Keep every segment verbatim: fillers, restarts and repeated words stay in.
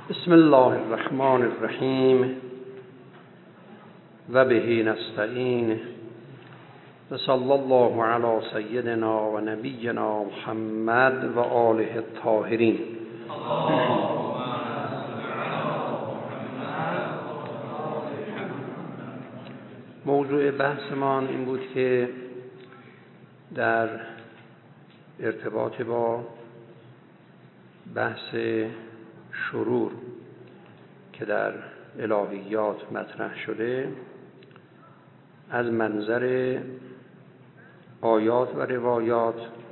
بسم الله الرحمن الرحیم و به نستعین و صلی الله علی سیدنا و نبینا محمد و آله الطاهرین. موضوع بحثمان این بود که در ارتباط با بحث شرور که در الهیات مطرح شده، از منظر آیات و روایات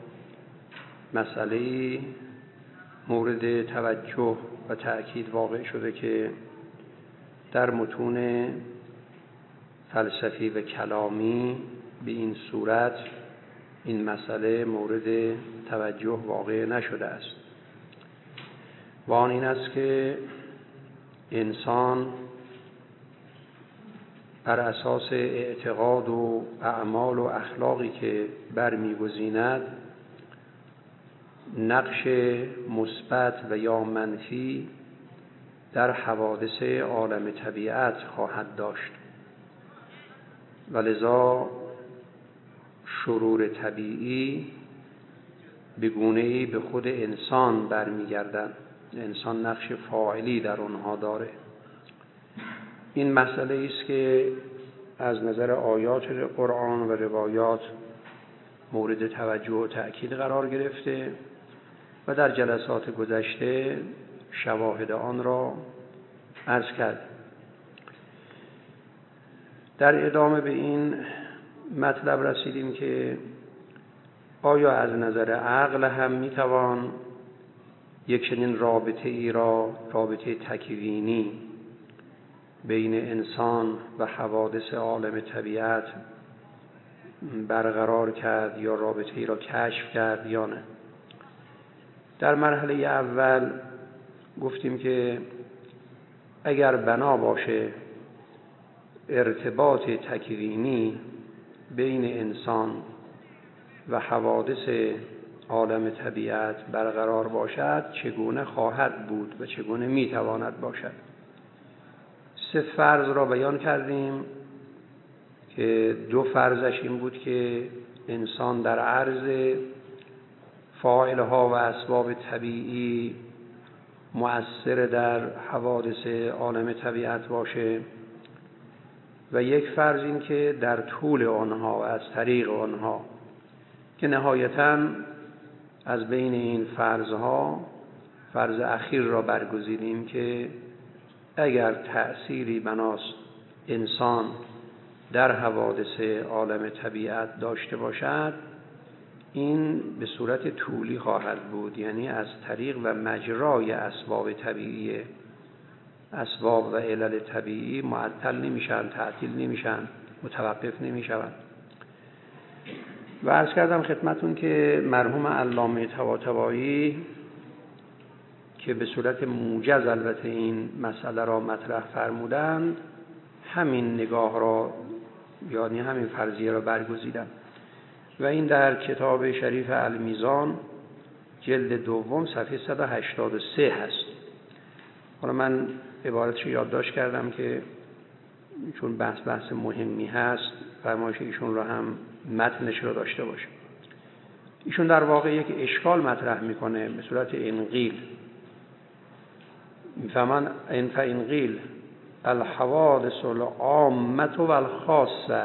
مسئله مورد توجه و تأکید واقع شده که در متون فلسفی و کلامی به این صورت این مسئله مورد توجه واقع نشده است. و آن این است که انسان بر اساس اعتقاد و اعمال و اخلاقی که برمی‌گزیند نقش مثبت و یا منفی در حوادث عالم طبیعت خواهد داشت و لذا شرور طبیعی به گونه‌ای به خود انسان برمیگردند. انسان نقش فاعلی در آنها داره. این مسئله است که از نظر آیات قرآن و روایات مورد توجه و تأکید قرار گرفته و در جلسات گذشته شواهد آن را عرض کرد. در ادامه به این مطلب رسیدیم که آیا از نظر عقل هم میتوان یک چنین رابطه ای را، رابطه تکوینی بین انسان و حوادث عالم طبیعت برقرار کرد یا رابطه ای را کشف کرد یا نه؟ در مرحله اول گفتیم که اگر بنا باشه ارتباط تکوینی بین انسان و حوادث عالم طبیعت برقرار باشد، چگونه خواهد بود و چگونه میتواند باشد؟ سه فرض را بیان کردیم که دو فرضش این بود که انسان در عرض فاعلها و اسباب طبیعی مؤثر در حوادث عالم طبیعت باشه و یک فرض این که در طول آنها و از طریق آنها، که نهایتاً از بین این فرضها فرض اخیر را برگزیدیم که اگر تأثیری بناست انسان در حوادث عالم طبیعت داشته باشد، این به صورت طولی خواهد بود، یعنی از طریق و مجرای اسباب طبیعی. اسباب و علل طبیعی معطل نمیشن، تعطیل نمیشن، متوقف نمیشون. و عرض کردم خدمتون که مرحوم علامه طباطبایی که به صورت موجز البته این مسئله را مطرح فرمودند، همین نگاه را، یعنی همین فرضیه را برگزیدند و این در کتاب شریف المیزان جلد دوم صفحه صد و هشتاد و سه هست. حالا من عبارتش یادداشت کردم که چون بحث بحث مهمی هست فرمایش ایشون را هم متنش را داشته باشه. ایشون در واقع یک اشکال مطرح میکنه به صورت انقیل. میفهمن ان فانقیل الحوادث العامه و الخاصه،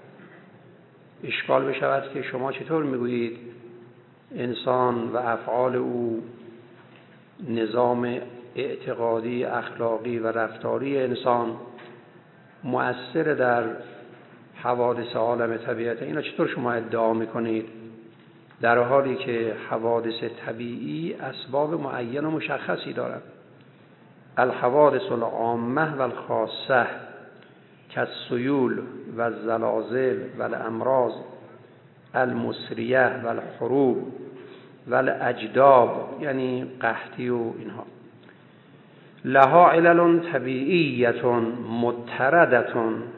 اشکال بشود که شما چطور میگویید انسان و افعال او، نظام اعتقادی، اخلاقی و رفتاری انسان مؤثر در حوادث عالم طبیعت؟ اینا چطور شما ادعا میکنید در حالی که حوادث طبیعی اسباب معین و مشخصی دارند؟ الحوادث العامه و الخاصه کالسیول و الزلازل و الامراض المسریه و الحروب و الاجداب، یعنی قحطی و اینها، لها علل طبیعیه متردة،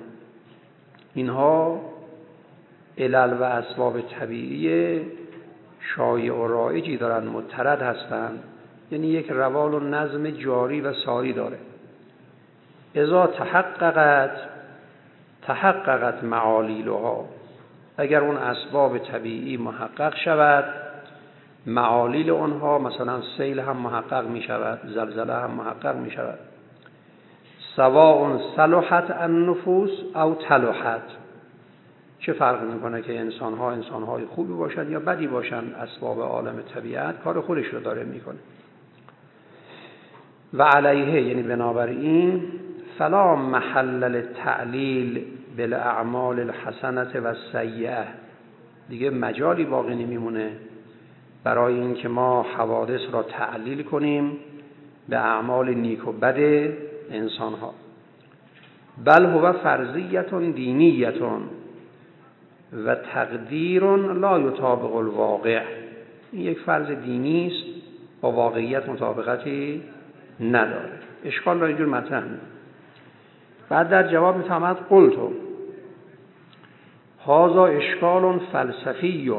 اینها علل و اسباب طبیعی شایع و رایجی دارند، مترد هستند یعنی یک روال و نظم جاری و ساری داره. اذا تحققت تحققت معالیلها، اگر اون اسباب طبیعی محقق شود، معالیل اونها مثلا سیل هم محقق می شود، زلزله هم محقق می شود. سواء صلحت النفوس او تلحت، چه فرق میکنه که انسان ها انسان های خوبی باشن یا بدی باشن، اسباب عالم طبیعت کار خودش رو داره میکنه. و علیه، یعنی بنابراین، فلا محل للتعلیل بالاعمال الحسنه و السیئه، دیگه مجالی باقی نمیمونه برای اینکه ما حوادث را تعلیل کنیم به اعمال نیک و بد انسان ها. بل هو فرضیت دینیت و تقدیر لا یطابق الواقع، این یک فرض دینی است، با واقعیت مطابقتی نداره. اشکال را اینجور مطرح می‌کنه. بعد در جواب می‌فرماید قلتو هذا اشکال فلسفی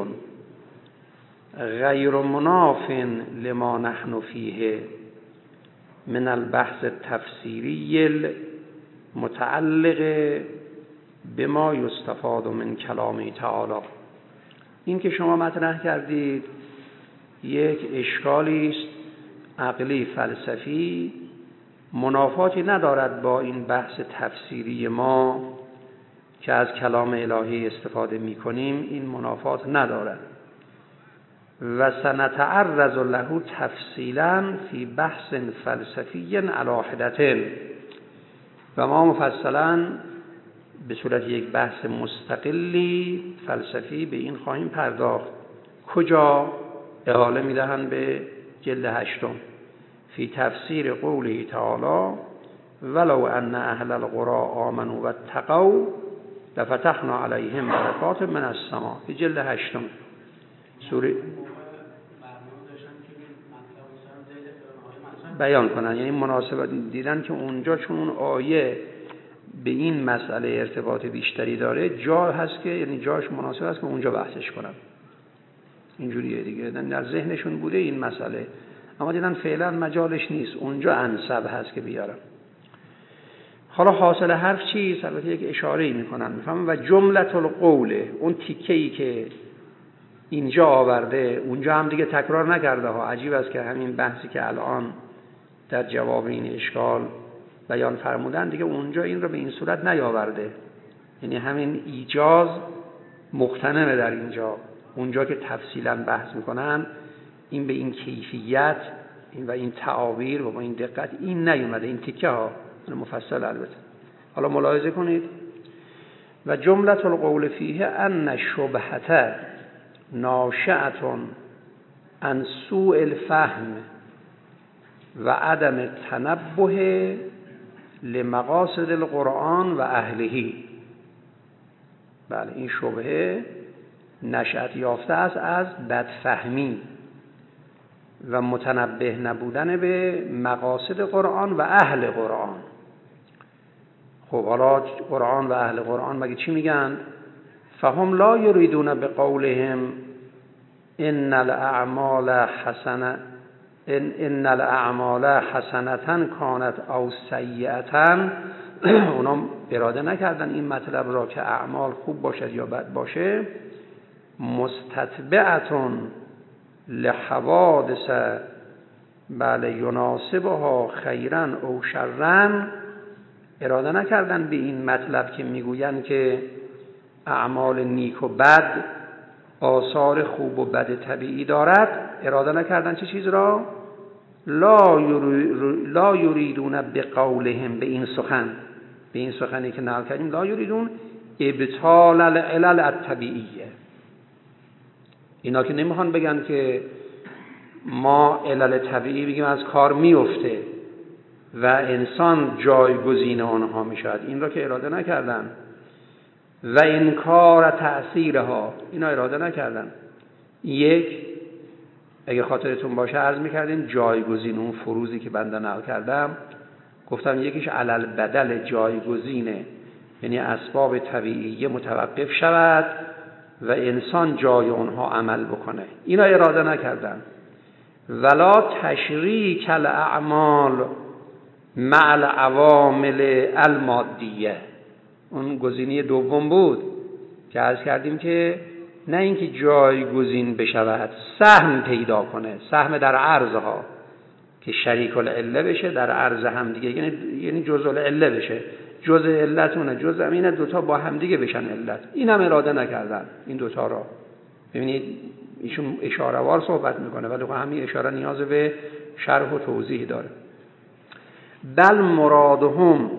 غیر مناف لما نحن فیه من البحث التفسیری المتعلق بما یستفاد من کلامه تعالی. این که شما مطرح کردید یک اشکالی است عقلی فلسفی، منافاتی ندارد با این بحث تفسیری ما که از کلام الهی استفاده می کنیم، این منافات ندارد. و سنتعرض له تفصیلا فی بحث فلسفی علی حدة، و ما مفصلا به صورت یک بحث مستقلی فلسفی به این خواهیم پرداخت. کجا؟ احاله میدهند به جلد هشتم، فی تفسیر قوله تعالی ولو ان اهل القرى آمنوا واتقوا لفتحنا علیهم برکات من السماء، فی جلد هشتم سوره بیان کنن. یعنی مناسبت دیدن که اونجا چون اون آیه به این مسئله ارتباط بیشتری داره، جا هست که یعنی جاش مناسب است که اونجا بحثش کنن. اینجوریه دیگه، در ذهنشون بوده این مسئله، اما دیدن فعلا مجالش نیست، اونجا انسب هست که بیارن. حالا حاصل حرف چیست؟ البته یک اشاره‌ای میکنن، میفهمن و جملة القول، اون تیکه‌ای که اینجا آورده اونجا هم دیگه تکرار نکرده ها. عجیب است که همین بحثی که الان در جواب این اشکال بیان فرمودن دیگه اونجا این رو به این صورت نیاورده. یعنی همین ایجاز مقتنمه در اینجا، اونجا که تفصیلا بحث میکنن این به این کیفیت این و این تعابیر و با این دقت این نیومده، این تیکه ها مفصل البته. حالا ملاحظه کنید و جملة القول فیه ان شبهته ناشئة عن سوء الفهم و عدم تنبه لمقاصد القرآن و اهلهی. بله، این شبهه نشأت یافته است از بدفهمی و متنبه نبودن به مقاصد قرآن و اهل قرآن. خب حالا قرآن و اهل قرآن مگه چی میگن؟ فهم لا یریدون بقولهم ان الاعمال حسنه ان ان الاعمال حسنه کانت او سیئه. اونا اراده نکردن این مطلب را که اعمال خوب باشد یا بد باشه، مستتبعتون لحوادث بله یناسبها خیرا او شرا، اراده نکردن به این مطلب که میگوین که اعمال نیک و بد آثار خوب و بد طبیعی دارد. اراده نکردن چه چیز را؟ لا لا یریدون بقولهم، به این سخن، به این سخنی که نقل کردیم، لا یریدون ابطال العلل الطبیعیه. اینا که نمیخوان بگن که ما علل طبیعی بگیم از کار میفته و انسان جایگزین آنها میشود، این را که اراده نکردن. و انکار تأثیرها، اینا اراده نکردن. یک، اگه خاطرتون باشه عرض میکردیم جایگزین، اون فروزی که بنده نقل کردم گفتم یکیش علل بدل جایگزینه، یعنی اسباب طبیعی متوقف شود و انسان جای اونها عمل بکنه. اینا اراده نکردن. ولا تشریک الاعمال مع العوامل المادیه. اون گزینه دوم بود که عرض کردیم که نه اینکه جایگزین بشود، سهم پیدا کنه، سهم در عرضها که شریک العله بشه در عرض هم دیگه، یعنی یعنی جزء العله بشه، جزء علتونه جزء امینه، دوتا با هم دیگه بشن علت. این هم اراده نکردن این دوتا را. ببینید ایشون اشاره وار صحبت میکنه ولی همین اشاره نیاز به شرح و توضیح داره. بل مرادهم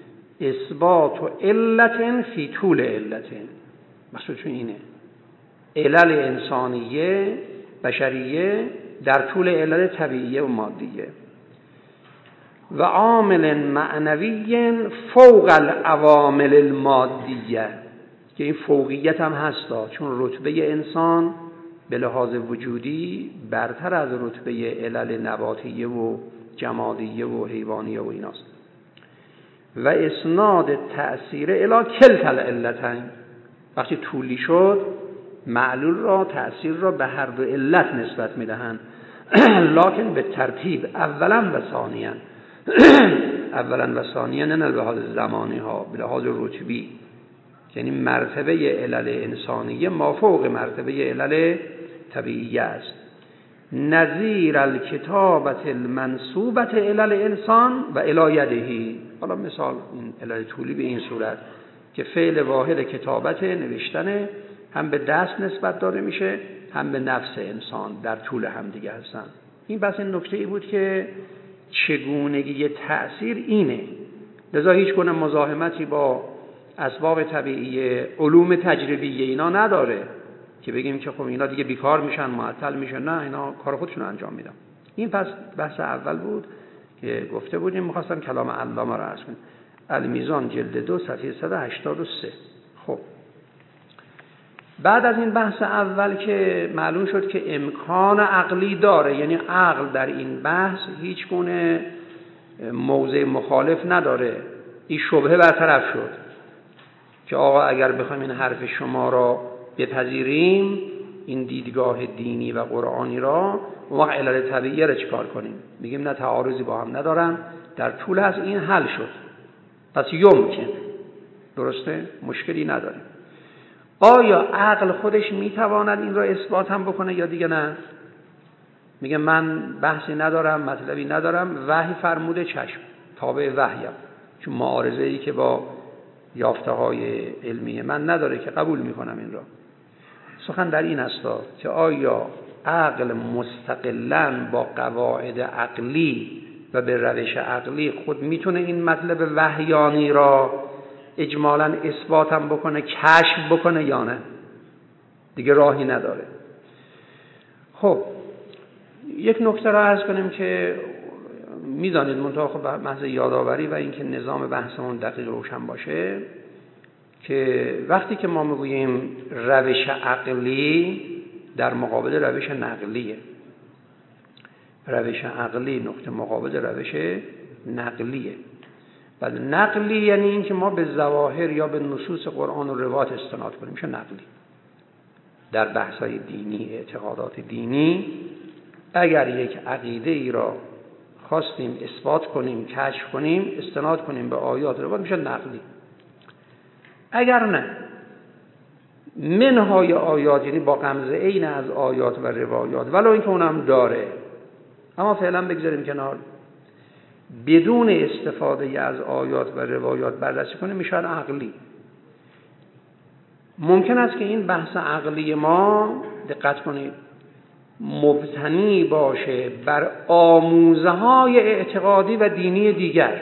اثبات علت فی طول علت، مقصودشون اینه علل انسانیه بشریه در طول علل طبیعیه و مادیه. و عامل معنوی فوق العوامل المادیه، که این فوقیت هم هستا، چون رتبه انسان به لحاظ وجودی برتر از رتبه علل نباتیه و جمادیه و حیوانیه و ایناست. و اسناد تأثیر الی کلتا العلتین، وقتی طولی شد معلول را تأثیر را به هر دو علت نسبت میدهند لکن به ترتیب اولا و ثانیا اولا و ثانیا، نه به لحاظ زمانی ها، به لحاظ رتبی، یعنی مرتبه علل انسانیه مافوق مرتبه علل طبیعیه است. نظیر الکتابت المنسوبت علل انسان و الی یدهی. حالا مثال این علل طولی به این صورت که فعل واحد کتابت نوشتنه، هم به دست نسبت داده میشه هم به نفس انسان، در طول هم دیگه هستن. این بس این نکته ای بود که چگونگی تأثیر اینه، لذا هیچ گونه مزاحمتی با اسباب طبیعی علوم تجربیه اینا نداره که بگیم که خب اینا دیگه بیکار میشن معطل میشن، نه اینا کار خودشون انجام میدن. این پس بحث اول بود که گفته بودیم. میخواستم کلام علامه را عرض کنم، المیزان جلد دو صفحه صد و هشتاد و سه. خب بعد از این بحث اول که معلوم شد که امکان عقلی داره، یعنی عقل در این بحث هیچ گونه موضع مخالف نداره، این شبهه برطرف شد که آقا اگر بخوایم این حرف شما را بپذیریم، این دیدگاه دینی و قرآنی را، ما علل طبیعیه را چیکار کنیم؟ میگیم نه تعارضی با هم ندارن، در طول از این حل شد، پس یمکن، درسته؟ مشکلی نداریم. آیا عقل خودش میتواند این را اثبات هم بکنه یا دیگه نه؟ میگه من بحثی ندارم، مطلبی ندارم، وحی فرموده، چشم، تابع وحیم، چون معارضه ای که با یافته های علمی من نداره که قبول میکنم این را. سخن در این است که آیا عقل مستقلاً با قواعد عقلی و به روش عقلی خود میتونه این مطلب وحیانی را اجمالاً اثبات هم بکنه، کشف بکنه یا نه؟ دیگه راهی نداره. خب یک نکته را عرض کنیم که میدانید منطقه خب محض یادآوری و اینکه نظام بحثمون دقیق روشن باشه، که وقتی که ما میگوییم روش عقلی در مقابل روش نقلیه، روش عقلی نقطه مقابل روش نقلیه. بله نقلی یعنی این که ما به ظواهر یا به نصوص قرآن و روایت استناد کنیم، میشه نقلی. در بحث‌های دینی، اعتقادات دینی، اگر یک عقیده ای را خواستیم اثبات کنیم، کشف کنیم، استناد کنیم به آیات و روایات، میشه نقلی. اگر نه، منهای آیات، یعنی با غمزه عین از آیات و روایات، ولو اینکه اونم داره، اما فعلا بگذاریم کنار، بدون استفاده از آیات و روایات بررسی کنیم، میشه عقلی. ممکن است که این بحث عقلی ما، دقت کنید، مبتنی باشه بر آموزه های اعتقادی و دینی دیگر.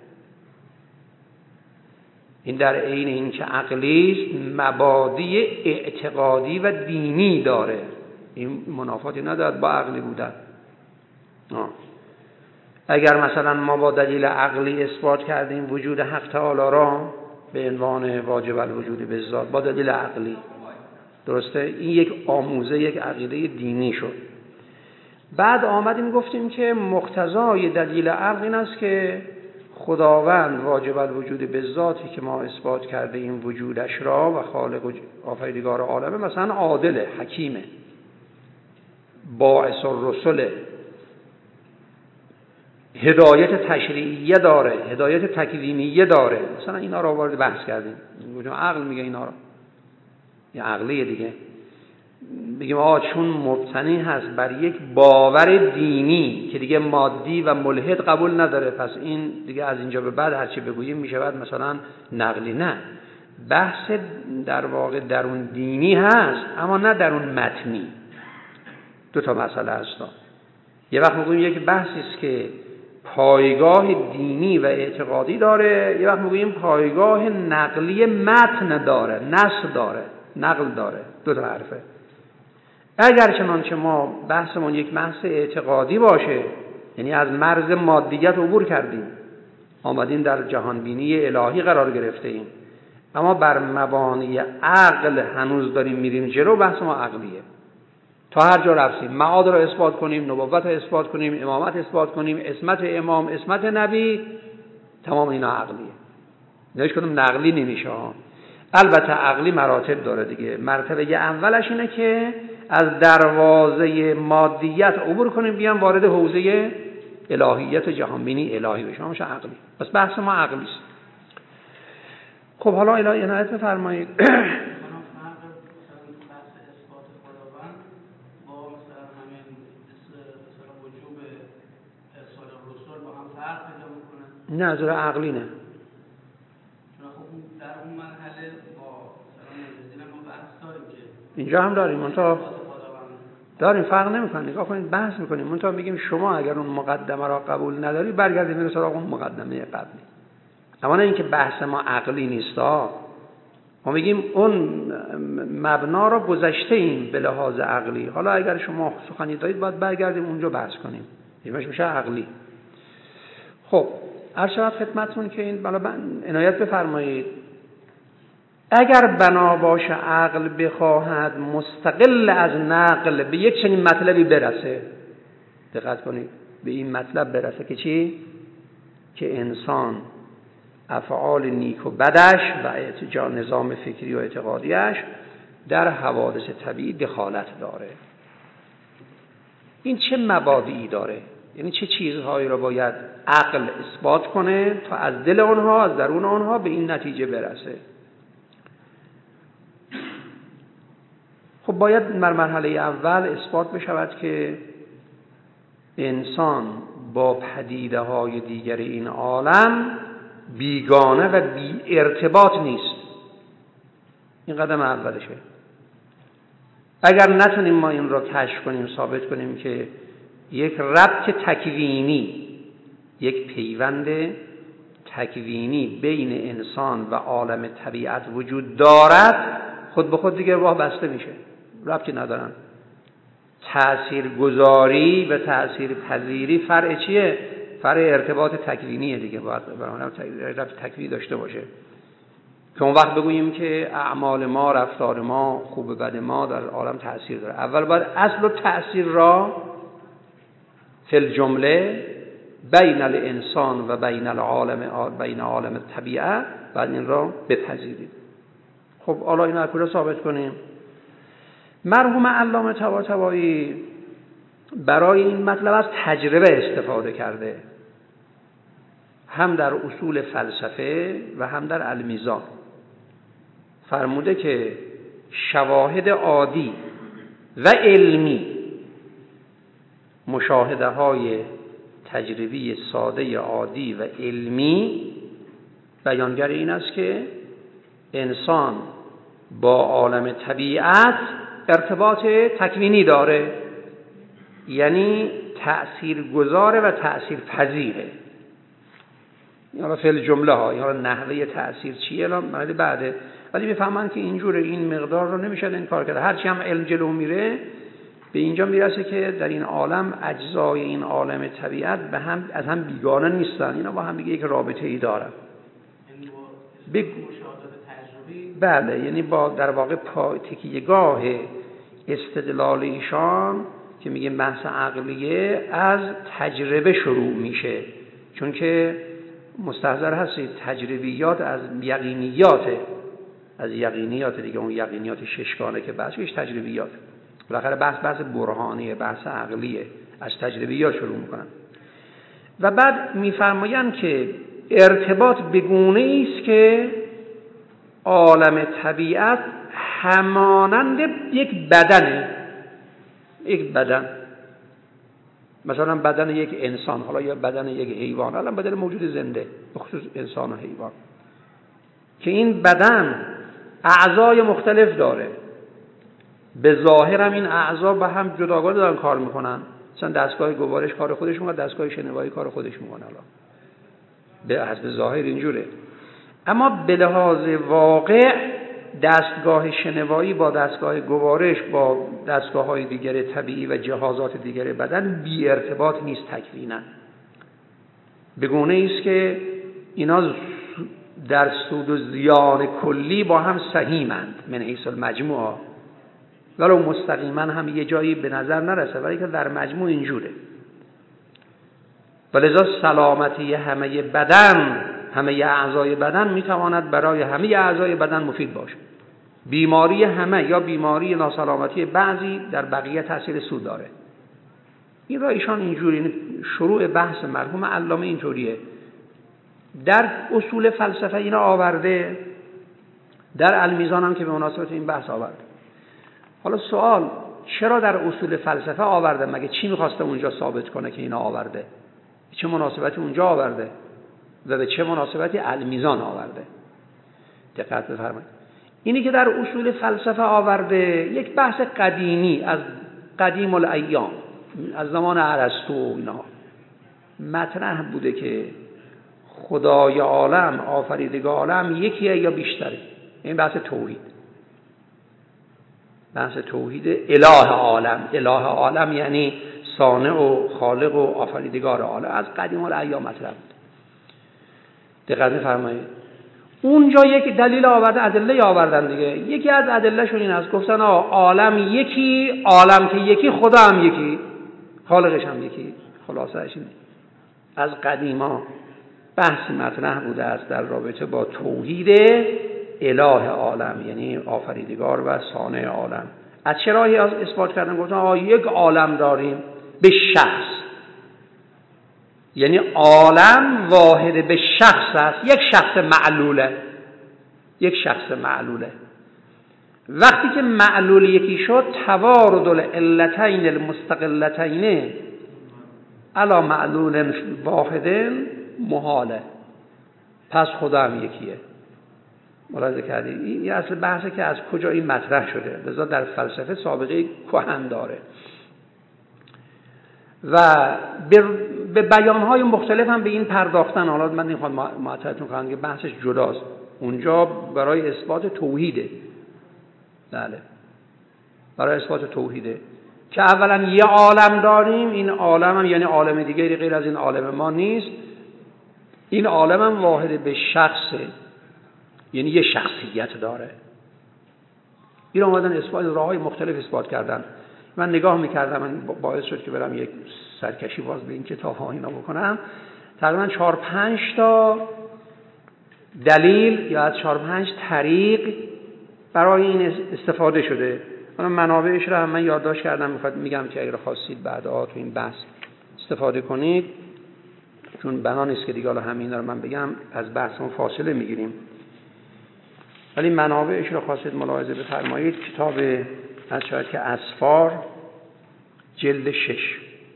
این در عین این که عقلی است، مبادی اعتقادی و دینی داره. این منافاتی ندارد با عقلی بودن. آه. اگر مثلا ما با دلیل عقلی اثبات کردیم وجود حق تعالی را به عنوان واجب الوجود به ذات، با دلیل عقلی، درسته؟ این یک آموزه، یک عقیده دینی شد. بعد آمدیم گفتیم که مقتضای دلیل عقل این است که خداوند واجب الوجود به ذاتی که ما اثبات کرده این وجودش را و خالق و آفریدگار عالمه، مثلا عادله، حکیمه، باعث الرسل، هدایت تشریعیه داره، هدایت تکوینیه داره. مثلا اینا رو وارد بحث کردیم. عقل میگه اینا رو، یه عقلیه دیگه. بگیم آقا چون مبتنی هست بر یک باور دینی که دیگه مادی و ملحد قبول نداره، پس این دیگه از اینجا به بعد هرچی بگوییم میشه بعد مثلا نقلی. نه، بحث در واقع درون دینی هست اما نه درون متنی. دو تا مسئله هست. یه وقت میگوییم یک بحثی است که پایگاه دینی و اعتقادی داره، یه وقت میگوییم پایگاه نقلی متن داره، نص داره، نقل داره. دو تا حرفه. اگر چنانچه ما بحثمون یک بحث اعتقادی باشه، یعنی از مرز مادیت عبور کردیم، آمدیم در جهان بینی الهی قرار گرفته ایم، اما بر مبانی عقل هنوز داریم میریم جلو، بحث ما عقلیه. تا هر جا رفتیم معاد را اثبات کنیم، نبوت را اثبات کنیم، امامت اثبات کنیم، عصمت امام، عصمت نبی، تمام اینا عقلیه. نهیش کنم نقلی نمیشه ها. البته عقلی مراتب داره دیگه. مرتبه اولش اینه که از دروازه مادیت عبور کنیم بیان وارد حوزه الهیت جهانبینی الهی بشیم، همش عقلی. پس بحث ما عقلی است. خب حالا الهی عنایت بفرمایید. نه از عقلی نه. در اون مرحله با سلام ما بحث داریم که اینجا هم داریم، منتها داریم فرق نمیکنه. نگاه کنید بحث میکنیم، منتها میگیم شما اگر اون مقدمه را قبول نداری برگردید به سراغ اون مقدمه قبلی. اما نه اینکه بحث ما عقلی نیست ها. ما میگیم اون مبنا را گذشته ایم به لحاظ عقلی. حالا اگر شما سخنی دارید باید برگردیم اونجا بحث کنیم. اینش میشه عقلی. خب عرض شود خدمتتون که این بالا عنایت بفرمایید. اگر بنا باشه عقل بخواهد مستقل از نقل به یک چنین مطلبی برسه، دقت کنید، به این مطلب برسه که چی؟ که انسان افعال نیک و بدش و اعتجاع نظام فکری و اعتقادیش در حوادث طبیعی دخالت داره. این چه مبادئی داره؟ یعنی چه چیزهایی را باید عقل اثبات کنه تا از دل آنها، از درون آنها به این نتیجه برسه؟ خب باید در مرحله اول اثبات بشود که انسان با پدیده های دیگر این عالم بیگانه و بی ارتباط نیست. این قدم اولشه. اگر نتونیم ما این را کشف کنیم، ثابت کنیم که یک ربط تکوینی، یک پیوند تکوینی بین انسان و عالم طبیعت وجود دارد، خود به خود دیگه راه بسته میشه. ربطی ندارن. تأثیر گذاری و تأثیر پذیری فرع چیه؟ فرع ارتباط تکوینیه دیگه. باید برای ربط تکوینی داشته باشه که اون وقت بگوییم که اعمال ما، رفتار ما، خوب بد ما در عالم تأثیر داره. اول باید اصل و تأثیر را فی الجمله بین الانسان و بین العالم، بین عالم طبیعه، بعد این را بپذیرید. خب حالا اینو از کجا ثابت کنیم؟ مرحوم علامه طباطبایی برای این مطلب از تجربه استفاده کرده، هم در اصول فلسفه و هم در المیزان. فرموده که شواهد عادی و علمی، مشاهده های تجربی ساده عادی و علمی بیانگر این است که انسان با عالم طبیعت ارتباط تکوینی داره، یعنی تأثیر گذاره و تأثیر پذیره. این حالا فعل جمله ها، این حالا نحوه تأثیر چیه الان بعد بعده، ولی میفهمن که اینجوره، این مقدار رو نمیشه این کار کرد. هرچی هم علم جلو میره به اینجا میرسه که در این عالم اجزای این عالم طبیعت به هم از هم بیگانه نیستن، اینا با هم دیگه یک رابطه ای دارن. بگو بله، یعنی با در واقع تکیه‌گاه استدلال ایشان که میگه بحث عقلیه از تجربه شروع میشه، چون که مستحضر هستید تجربیات از یقینیات، از یقینیات دیگه، اون یقینیات ششگانه که بحثش تجربیات، بالاخره بحث بحث برهانیه، بحث عقلیه، از تجربیات شروع میکنن. و بعد میفرمایند که ارتباط به گونه‌ای است که عالم طبیعت همانند یک بدنه، یک بدن، مثلا بدن یک انسان، حالا یا بدن یک حیوان، حالا بدن موجود زنده، بخصوص انسان و حیوان، که این بدن اعضای مختلف داره، به ظاهر هم این اعضا با هم جداگانه دارن کار میکنن، مثلا دستگاه گوارش کار خودش میکنه، دستگاه شنوایی کار خودش میکنه، حالا به حسب ظاهر اینجوره، اما به لحاظ واقع دستگاه شنوایی با دستگاه گوارش با دستگاه های دیگر طبیعی و جهازات دیگر بدن بی ارتباط نیست تکوینا، به گونه است که اینا در سود و زیان کلی با هم سهیمند من حیث المجموع، ولو مستقیما هم یه جایی به نظر نرسه، ولی که در مجموع اینجوره. ولذا سلامتی همه بدن، همه اعضای بدن میتواند برای همه اعضای بدن مفید باشه. بیماری همه یا بیماری ناسلامتی بعضی در بقیه تاثیر سود داره. این را ایشان اینجوری، شروع بحث مرحوم علامه اینطوریه، در اصول فلسفه اینا آورده، در المیزان هم که به مناسبت این بحث آورده. حالا سوال، چرا در اصول فلسفه آورده؟ مگه چی میخواسته اونجا ثابت کنه که اینا آورده؟ چه مناسبتی اونجا آورده و به چه مناسبتی المیزان آورده؟ دقت بفرمایید. اینی که در اصول فلسفه آورده یک بحث قدیمی از قدیم الایام، از زمان ارسطو اینا مطرح بوده که خدای عالم، آفریدگار عالم یکیه یا بیشتره. این بحث توحید، بحث توحید اله عالم. اله عالم یعنی صانع و خالق و آفریدگار عالم، از قدیم الایام مطرح بود. دقت فرمایید. اونجا یک دلیل آورده، ادله آوردن دیگه. یکی از ادلهشون این است، گفتن عالم یکی، عالم که یکی خدا هم یکی، خالقش هم یکی. خلاصه‌اش اینه. از قدیما بحث مطرح بوده است در رابطه با توحید اله عالم، یعنی آفریدگار و صانع عالم. از چه راهی اثبات کردن؟ گفتن آه یک عالم داریم به شخص، یعنی عالم واحد به شخص است، یک شخص معلوله، یک شخص معلوله. وقتی که معلول یکی شد، توارد العلتین المستقلتین علی معلول واحد محاله، پس خدا هم یکیه. ملاحظه کردید؟ این اصل بحثه که از کجا این مطرح شده، لذا در فلسفه سابقه کهن داره و به بیانهای مختلف هم به این پرداختن. حالا من نمیخوام معطلتون کنم که بحثش جداست، اونجا برای اثبات توحیده. بله، برای اثبات توحیده که اولا یه عالم داریم، این عالم هم یعنی عالم دیگری غیر از این عالم ما نیست، این عالم هم واحد به شخصه، یعنی یه شخصیت داره. این آمدن اثبات راههای مختلف اثبات کردن. من نگاه میکردم، من باعث شد که برم یک سرکشی باز به این کتاب ها اینا بکنم، تقریبا چهار پنج تا دلیل یا از چهار پنج طریق برای این استفاده شده. من منابعش رو هم من یادداشت کردم، میخواد میگم که اگر خواستید بعدا تو این بحث استفاده کنید، چون بنا نیست که دیگه حالا همین رو من بگم، از بحثمون فاصله میگیریم، ولی منابعش رو خواستید ملاحظه بفرمایید. کتاب از شاید که اسفار، جلد شش،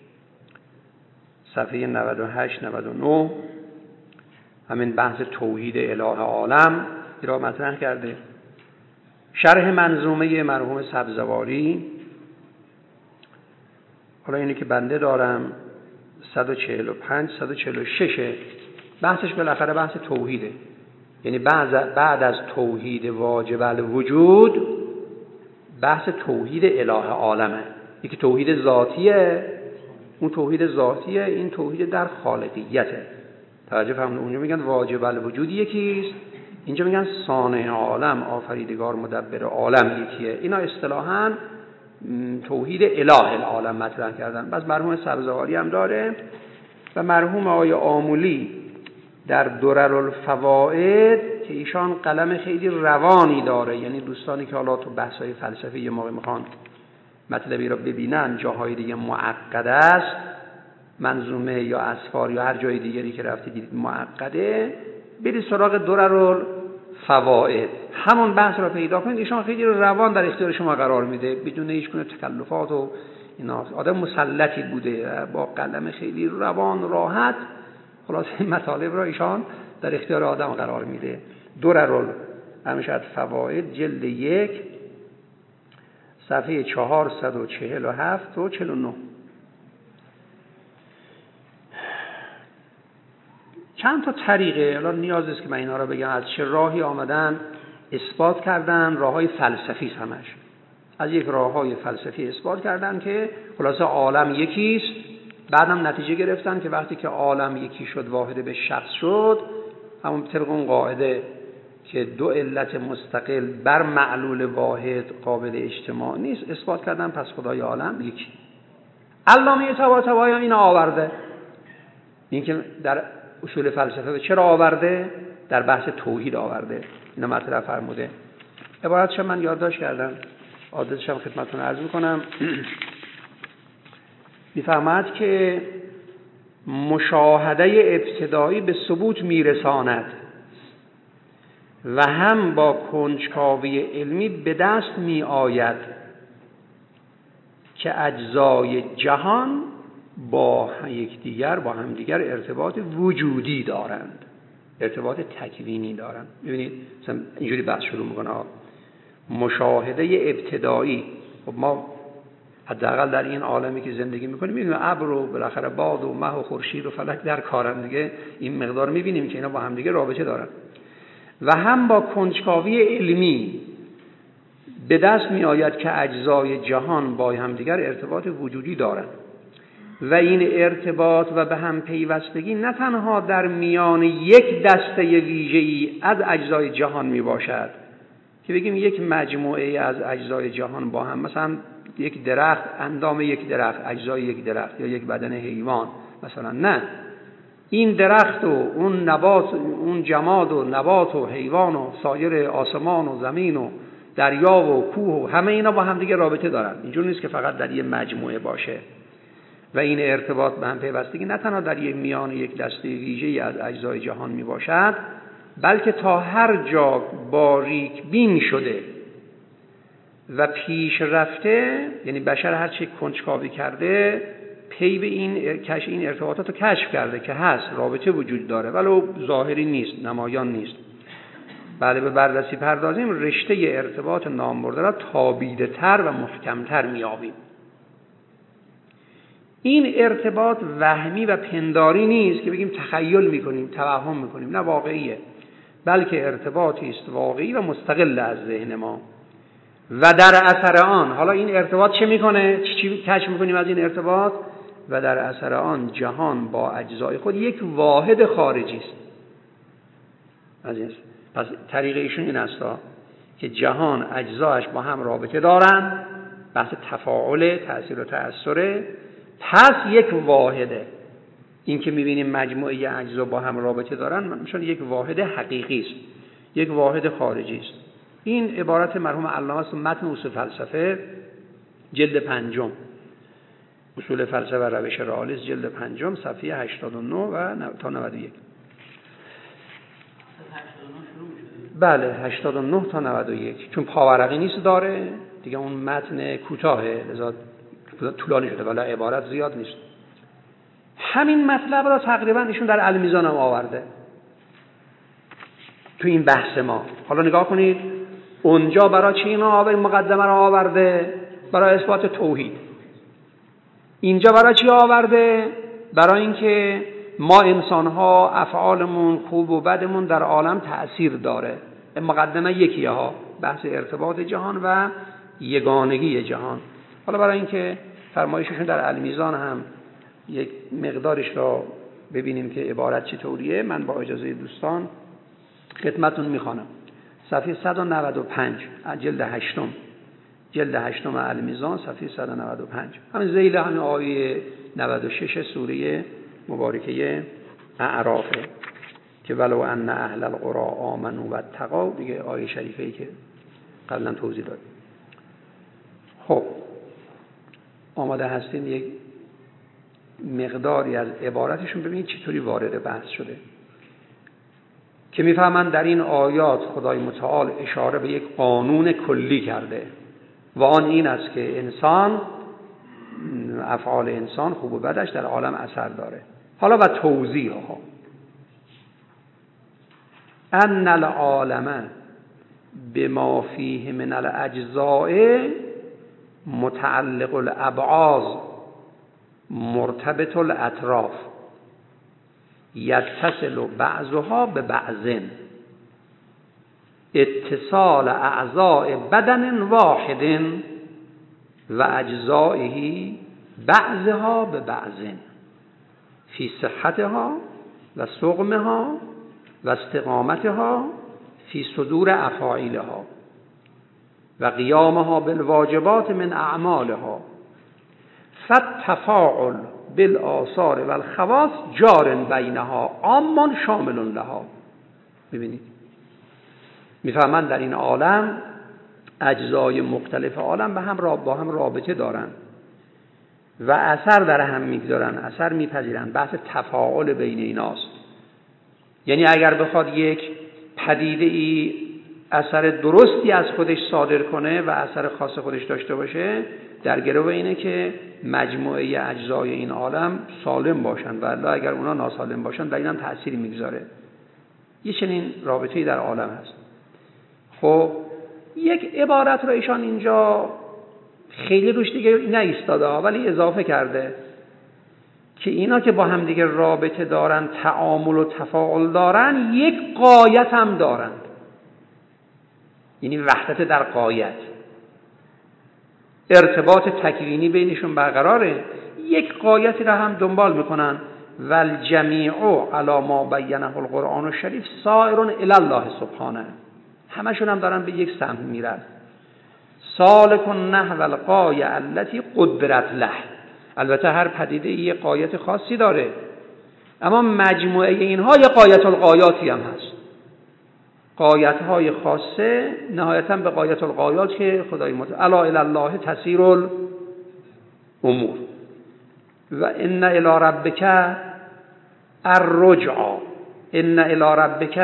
صفحه نود و هشت نود و نه، همین بحث توحید اله عالم را مطرح کرده. شرح منظومه مرحوم سبزواری، حالا اینی که بنده دارم صد و چهل و پنج صد و چهل و شش، بحثش بالاخره بحث توحیده، یعنی بعد بعد از توحید واجب الوجود بحث توحید اله عالمه. یکی توحید ذاتیه، اون توحید ذاتیه، این توحید در خالقیته. توجه فرمودید؟ اونجا میگن واجب الوجود یکیست، اینجا میگن صانع عالم، آفریدگار مدبر عالم یکیه. اینا اصطلاحاً توحید اله العالم مطرح کردن. بس مرحوم سبزواری هم داره و مرحوم آقای آمولی در دررالفوائد که ایشان قلم خیلی روانی داره، یعنی دوستانی که حالا تو بحث‌های فلسفی یه موقع میخوان مطلبی رو ببینن، جاهای دیگه معقد است، منظومه یا اسفار یا هر جای دیگری که رفتی دیدید معقده، برید سراغ دررالفوائد همون بحث را پیدا کنید. ایشان خیلی روان در اختیار شما قرار میده بدون هیچ گونه تکلفات و اینا. آدم مسلطی بوده، با قلم خیلی روان راحت خلاص این مطالب را ایشان در اختیار آدم قرار میده. دررالفوائد جلد یک صفحه چهارصد و چهل و هفت و چهل و نه. چند تا طریقه، الان نیاز است که من اینا رو بگم، از چه راهی آمدن اثبات کردن. راههای فلسفی همش از یک راههای فلسفی اثبات کردن که خلاصه عالم یکیست. بعدم نتیجه گرفتن که وقتی که عالم یکی شد، واحد به شخص شد، همون طبق اون قاعده که دو علت مستقل بر معلول واحد قابل اجتماع نیست، اثبات کردن پس خدای عالم یکی. علامه طباطبایی هم اینو آورده. این که در اصول فلسفه چرا آورده؟ در بحث توحید آورده. اینو مطرح فرموده. عبارتش من یادداشت کردم، عادتش هم خدمتتون عرض میکنم. میفرماد که مشاهده ابتدایی به ثبوت میرساند و هم با کنجکاوی علمی به دست می آید که اجزای جهان با یکدیگر با همدیگر ارتباط وجودی دارند، ارتباط تکوینی دارند. ببینید مثلا اینجوری بحث شروع میکنه، مشاهده ابتدایی. خب ما حداقل در این عالمی که زندگی میکنیم میبینیم ابر و بالاخره باد و مه و خورشید و فلک در کارن دیگه، این مقدار میبینیم که اینا با هم دیگه رابطه دارن. و هم با کنجکاوی علمی به دست می آید که اجزای جهان با هم دیگر ارتباط وجودی دارند و این ارتباط و به هم پیوستگی نه تنها در میان یک دسته ویژه‌ای از اجزای جهان می باشد که بگیم یک مجموعه از اجزای جهان با هم، مثلا یک درخت، اندام یک درخت، اجزای یک درخت، یا یک بدن حیوان مثلا. نه، این درخت و اون نبات، اون جماد و نبات و حیوان و سایر آسمان و زمین و دریا و کوه و همه اینا با هم دیگه رابطه دارن. اینجور نیست که فقط در یه مجموعه باشه. و این ارتباط به هم پیوستگی نه تنها در یک میان یک دسته ویژه‌ای از اجزای جهان می باشد، بلکه تا هر جا باریک بین شده و پیش رفته، یعنی بشر هر چی کنجکاوی کرده پی به این کش این ارتباطات رو کشف کرده که هست، رابطه وجود داره ولو ظاهری نیست، نمایان نیست. بله، به بررسی پردازیم رشته ارتباط نامبرده را تابیده تر و محکمتر میابیم. این ارتباط وهمی و پنداری نیست که بگیم تخیل میکنیم، توهم میکنیم، نه، واقعیه، بلکه ارتباطی است واقعی و مستقل از ذهن ما. و در اثر آن، حالا این ارتباط چه میکنه؟ چی کشف میکنیم از این ارتباط؟ و در اثر آن جهان با اجزای خود یک واحد خارجی است. عزیز، پس طریق ایشون این است که جهان اجزاش با هم رابطه دارن، بحث تفاعل، تأثیر و تأثره، پس یک واحده. این که میبینیم مجموعه اجزا با هم رابطه دارن میشن یک واحد حقیقی است، یک واحد خارجی است. این عبارت مرحوم علامه است، متن اصول فلسفه جلد پنجم، اصول فلسفه و روش رئالیسم جلد پنجم صفحه هشتاد و نه و تا نود و یک. بله، هشتاد و نه تا نود و یک. چون پاورقی نیست داره دیگه، اون متن کوتاهه لذا طولانی شده ولی عبارت زیاد نیست. همین مطلب را تقریبا ایشون در المیزان هم آورده تو این بحث ما. حالا نگاه کنید اونجا برای چی اینا آورده؟ مقدمه را آورده برای اثبات توحید. اینجا برای چی آورده؟ برای اینکه ما انسان‌ها افعالمون، خوب و بدمون در عالم تأثیر داره. مقدمه یکیه ها، بحث ارتباط جهان و یگانگی جهان. حالا برای اینکه فرمایششون در المیزان هم یک مقدارش را ببینیم که عبارت چطوریه، من با اجازه دوستان خدمتتون میخوانم. صفحه صد و نود و پنج جلد هشتم، جلد هشتم المیزان صفحه صد و نود و پنج، همین ذیل همین آیه نود و شش سوره مبارکه اعرافه که ولو ان اهل القرى آمنوا واتقوا، دیگه آیه شریفه‌ای که قبلا توضیح دادم. خب آماده هستین یک مقداری از عبارتشون ببینید چطوری وارد بحث شده که میفهمن در این آیات خدای متعال اشاره به یک قانون کلی کرده و آن این است که انسان، افعال انسان خوب و بدش در عالم اثر داره. حالا و توضیح ها ان العالم بما فیه من الاجزاء متعلق الابعاض مرتبط الاطراف یتصل بعضها به بعض اتصال اعضاء بدن واحد و اجزائه بعضها به بعض فی صحتها و سقمها و استقامتها فی صدور افاعیلها و قیامها بالواجبات من اعمالها فالتفاعل بالآثار و الخواص جار بینها عام شامل لها. ببینید میفهمند در این عالم اجزای مختلف عالم به هم با هم رابطه دارن و اثر در هم میگذارن، اثر میپذیرن. بحث تفاعل بین ایناست. یعنی اگر بخواد یک پدیده ای اثر درستی از خودش صادر کنه و اثر خاص خودش داشته باشه، در گرو اینه که مجموعه اجزای این عالم سالم باشن و الا اگر اونا ناسالم باشن در اینم تأثیری میگذاره. یه چنین رابطه‌ای در عالم هست. خب یک عبارت رو ایشان اینجا خیلی روش دیگه نایستاده ولی اضافه کرده که اینا که با هم دیگه رابطه دارن، تعامل و تفاعل دارن، یک غایت هم دارند. یعنی وحدت در غایت، ارتباط تکوینی بینشون برقراره، یک غایتی را هم دنبال میکنن. والجمیع علی ما بینه القرآن الشریف سائر الی الله سبحانه. همشون هم دارن به یک سمت میرن. سالک نحو الغایه التي قدرت له. البته هر پدیده یه غایت خاصی داره، اما مجموعه اینها یه غایت الغایاتی هم هست. غایت های خاصه نهایتا به غایت الغایات که خدای متعال الا الی الله تسیر الامور و ان الی ربک الرجع ان الی ربک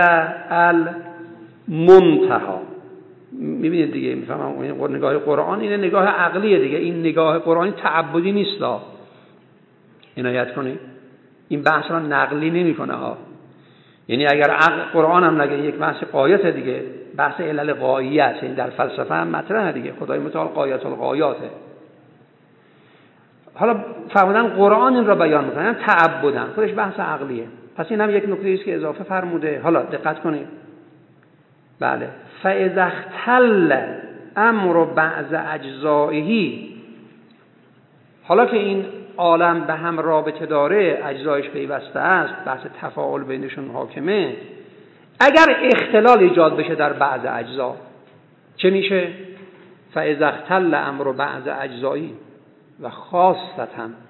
المنتهی. میبینید دیگه، میفهمم این نگاه قرآن اینه، نگاه عقلیه دیگه. این نگاه قرآنی تعبدی نیست. عنایت کنید، این بحث را نقلی نمیکنه ها. یعنی اگر عقل قرآن هم نگه یک بحث غایت دیگه، بحث علل غایه است. این در فلسفه هم مطرحه دیگه. خدای متعال غایت الغایاته. حالا فرمودن قرآن این را بیان میکنه، یعنی تعبدن، خودش بحث عقلیه. پس این هم یک نکته است که اضافه فرموده. حالا دقت کنید. بله، فاذا اختل امر بعض اجزائه. حالا که این عالم به هم رابطه داره، اجزایش پیوسته است، بحث تفاعل بینشون حاکمه، اگر اختلال ایجاد بشه در بعض اجزا چه میشه؟ فاذا اختل امر بعض اجزائه و خاصتا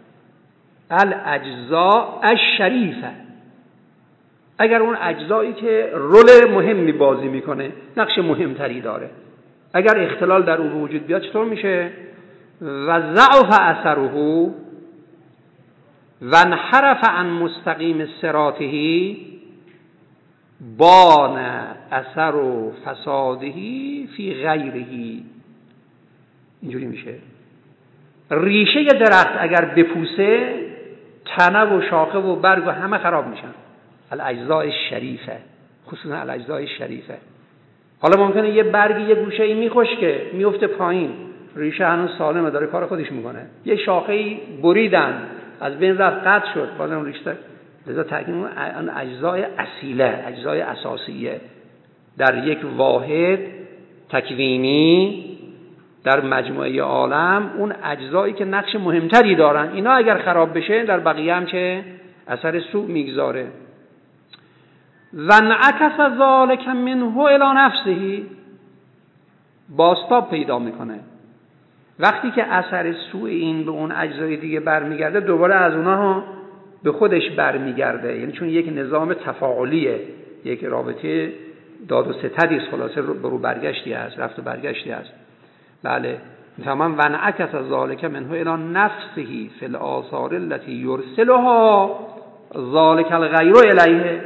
الاجزاء الشریفه. اگر اون اجزایی که رول مهمی بازی میکنه، نقش مهمتری داره، اگر اختلال در اون وجود بیاد چطور میشه؟ و ضعف اثره و انحرف عن مستقیم صراطه بان اثر و فساده فی غیره. اینجوری میشه. ریشه درخت اگر بپوسه، تنه و شاخه و برگ و همه خراب میشن. الاجزاء شریفه، خصوصا الاجزاء شریفه. حالا ممکنه یه برگی یه گوشه ای میخشکه، میفته پایین، ریشه هنوز سالمه، داره کار خودش میکنه. یه شاخه‌ای بریدن، از بین رفت، قطع شد، باز اون ریشه. لذا تاکید اون اجزای اصیله، اجزای اساسیه در یک واحد تکوینی در مجموعه عالم، اون اجزایی که نقش مهمتری دارن، اینا اگر خراب بشه در بقیه هم چه اثر سوء میگذاره. و انعکس ذلک منه الی نفسه، بازتاب پیدا میکنه. وقتی که اثر سوء این به اون اجزای دیگه برمیگرده، دوباره از اونها به خودش برمیگرده. یعنی چون یک نظام تفاعلیه، یک رابطه داد و ستدی است، خلاصه به رو برگشتی است، رفت و برگشتی است. بله. تمام ونعکس از ذالک منه الی نفسه فی الاثار التي یرسلها ذالک الغیر الیه.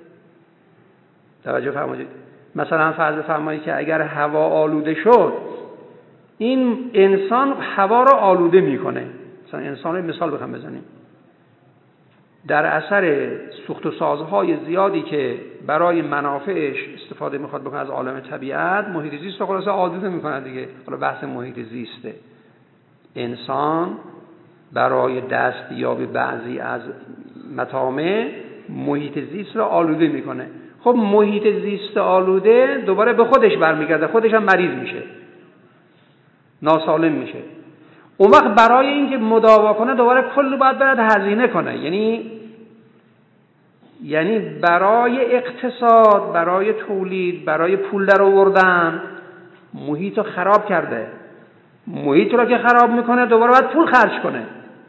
توجه فرمایید. مثلا فرض بفرمایید که اگر هوا آلوده شد، این انسان هوا را آلوده میکنه. مثلا انسان رو مثال بخوام بزنیم، در اثر سوخت و سازهای زیادی که برای منافعش استفاده میخواد بکنه از عالم طبیعت، محیط زیست رو خلاصه آلوده میکنه دیگه. حالا بحث محیط زیسته. انسان برای دستیابی بعضی از مطامع محیط زیست رو آلوده میکنه. خب محیط زیست آلوده دوباره به خودش برمیگرده، خودش هم مریض میشه، ناسالم میشه. اون وقت برای اینکه مداوا کنه دوباره کلی باید برد هزینه کنه. یعنی یعنی برای اقتصاد، برای تولید، برای پول در آوردن محیط رو خراب کرده. محیط رو که خراب میکنه دوباره باید پول خرج کنه.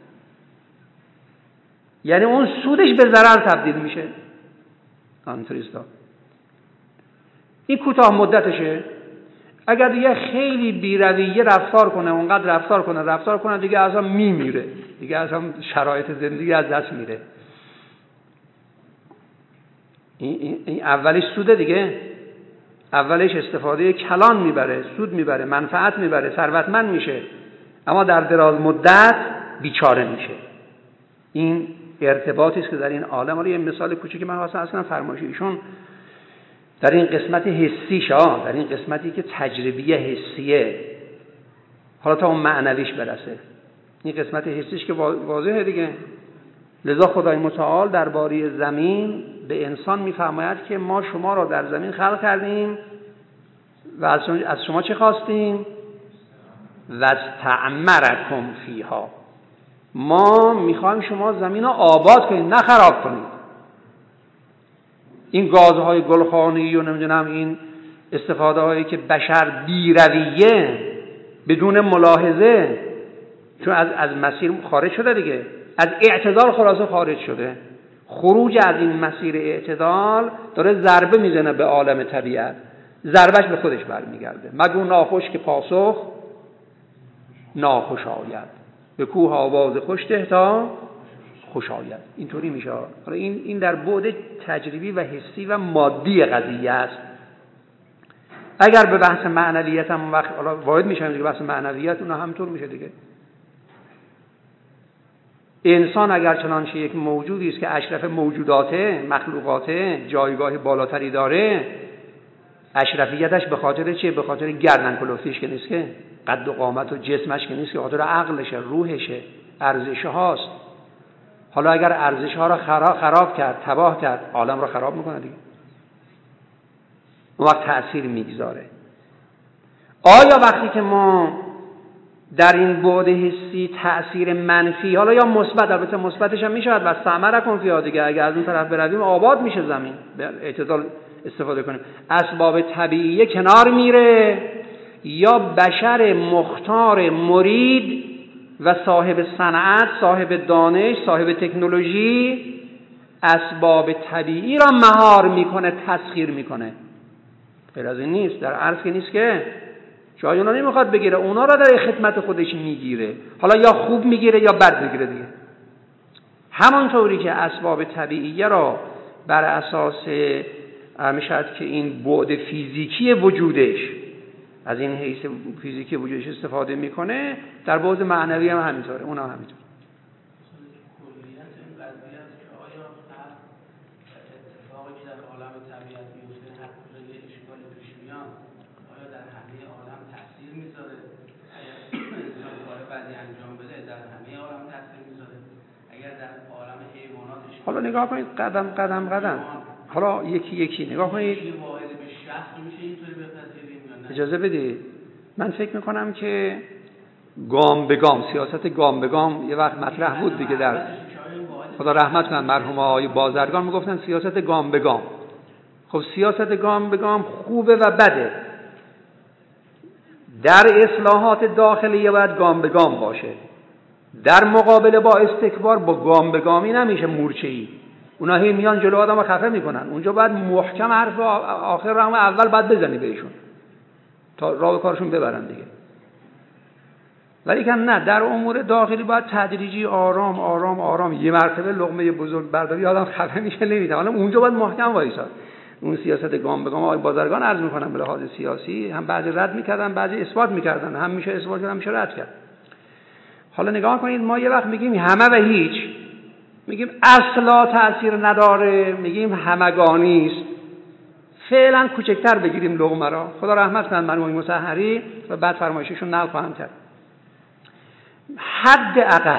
یعنی اون سودش به ضرر تبدیل میشه. آنتریستا این کوتاه مدتشه. اگر دیگه خیلی بی‌رویه رفتار کنه، اونقدر رفتار کنه رفتار کنه دیگه اصلا میمیره، دیگه اصلا شرایط زندگی از دست میره. این, این, این اولش سوده دیگه، اولش استفاده کلان میبره، سود میبره، منفعت میبره، ثروتمند میشه، اما در دراز مدت بیچاره میشه. این ارتباطی است که در این عالم. حالا یه مثال کوچیکی من واسه اصلا فرمایش ایشون در این قسمت حسیش ها، در این قسمتی که تجربی حسیه، حالا تا اون معنویش برسه. این قسمت حسیش که واضحه دیگه. لذا خدای متعال درباره زمین به انسان میفرماید که ما شما را در زمین خلق کردیم و از شما چه خواستیم؟ و استعمرکم فیها. ما میخوایم شما زمین رو آباد کنید، نه خراب کنید. این گازهای گلخانه‌ای و نمیدونم این استفاده هایی که بشر بی‌رویه بدون ملاحظه، چون از از مسیر خارج شده دیگه، از اعتدال خلاصه خارج شده. خروج از این مسیر اعتدال داره ضربه میزنه به عالم طبیعت، ضربش به خودش برمیگرده. مگو ناخوش که پاسخ ناخوش آید، به کوه آواز خوش ده تا خوش آید. اینطوری میشه. حالا این این در بعد تجربی و حسی و مادی قضیه است. اگر به بحث معنویت هم وقت حالا وارد میشیم دیگه، بحث معنویت اون همینطور میشه دیگه. انسان اگر چنانچه یک موجودی است که اشرف موجوداته، مخلوقاته، جایگاه بالاتری داره، اشرفیتش به خاطر چیه؟ به خاطر گردن کلفتیش که نیست، که قد و قامت و جسمش که نیست، که خاطر عقلشه، روحشه، ارزش هاست. حالا اگر ارزش ها را خراب, خراب کرد، تباه کرد، عالم را خراب میکنه دیگه. اون وقت تأثیر میگذاره. آیا وقتی که ما در این بعد حسی تأثیر منفی، حالا یا مثبت، البته مثبتش هم میشود و استعمرکم فیها دیگه، اگر از اون طرف برویم آباد میشه زمین، به اعتدال استفاده کنیم، اسباب طبیعی کنار میره، یا بشر مختار مرید و صاحب صنعت، صاحب دانش، صاحب تکنولوژی اسباب طبیعی را مهار میکنه، تسخیر میکنه. غیر از این نیست. در عرض که نیست که جای اونا نمیخواد بگیره، اونا را در خدمت خودش میگیره. حالا یا خوب میگیره یا بد میگیره دیگه. همانطوری که اسباب طبیعی را بر اساس میشد که این بعد فیزیکی وجودش، از این حیث فیزیکی وجودش استفاده میکنه، در بعد معنوی هم همینطوره. اونا هم همینطوره. کلیت این قضیه است که آیا هر اتفاقی که در عالم طبیعت میفته، هر کجای اشکالی پیش میاد، آیا در همه عالم تاثیر میذاره؟ اگر انسان کار بدی انجام بده در همه عالم تاثیر میذاره؟ اگر در عالم حیوانات اشکالی، حالا نگاه کنید قدم قدم قدم، حالا یکی یکی نگاه کنید. واحد به شخص میشه اینطوری بپذیریم یا نه؟ اجازه بدید. من فکر میکنم که گام به گام، سیاست گام به گام یه وقت مطرح بود دیگه. در خدا رحمت کنن مرحوم آقای بازرگان میگفتن سیاست گام به گام. خب سیاست گام به گام خوبه و بده. در اصلاحات داخلیه باید گام به گام باشه. در مقابله با استکبار با گام به گامی نمیشه مورچه‌ای. اونا هی میان جلو آدمو خفه میکنن. اونجا باید محکم حرف آخر رو اول باید بزنی بهشون تا راه کارشون ببرن دیگه. ولی که نه، در امور داخلی باید تدریجی آرام آرام آرام یه مرتبه لقمه بزرگ برداری آدم خفه میشه نمیده. حالا اونجا باید محکم وایساد. اون سیاست گام به گام آقای بازرگان عرض میکنم به لحاظ سیاسی هم بعضی رد میکردن بعضی اثبات میکردن، هم میشه اثبات کرد هم میشه رد کرد. حالا نگاه کنید، ما یه وقت میگیم همه و هیچ، میگیم اصلا تأثیر نداره، میگیم همگانی است. فعلا کوچکتر بگیریم لقمه را. خدا رحمت کنه مرحوم مطهری و بعد فرمایششون نقل خواهم کرد. حد اقل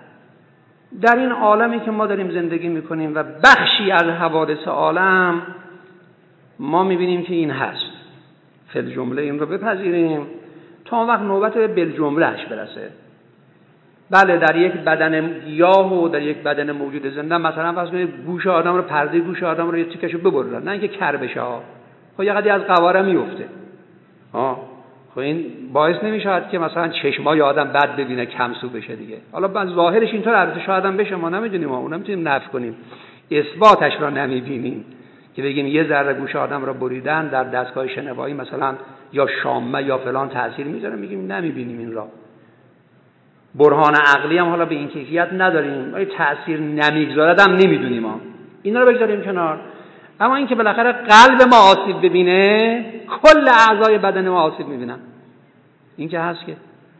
در این عالمی که ما داریم زندگی میکنیم و بخشی از حوادث عالم ما میبینیم که این هست، فی الجمله این رو بپذیریم تا اون وقت نوبت به بالجملهش برسه. بله در یک بدن گیاه و در یک بدن موجود زنده مثلا فرض کنید گوش آدم رو، پرده گوش آدم رو یه تیکشو ببرن، نه اینکه کر بشه ها، خب یه قدری از قواره میفته ها، خب این باعث نمیشه که مثلا چشمای آدم بد ببینه کم سو بشه دیگه. حالا بعد ظاهرش اینطور البته شاید هم بشه، ما نمیدونیم، ما اونم میتونیم نفی کنیم، اثباتش را نمیبینیم که بگیم یه ذره گوش آدم را بریدن در دستگاه شنوایی مثلا یا شامه یا فلان تاثیر میذاره، میگیم نمیبینیم این را. برهان عقلی هم حالا به این کیفیت نداریم، ولی تأثیر نمیگذارد هم نمیدونیم ما. اینا رو بگذاریم کنار. اما اینکه بالاخره قلب ما آسیب ببینه، کل اعضای بدن ما آسیب میبینن، این که هست که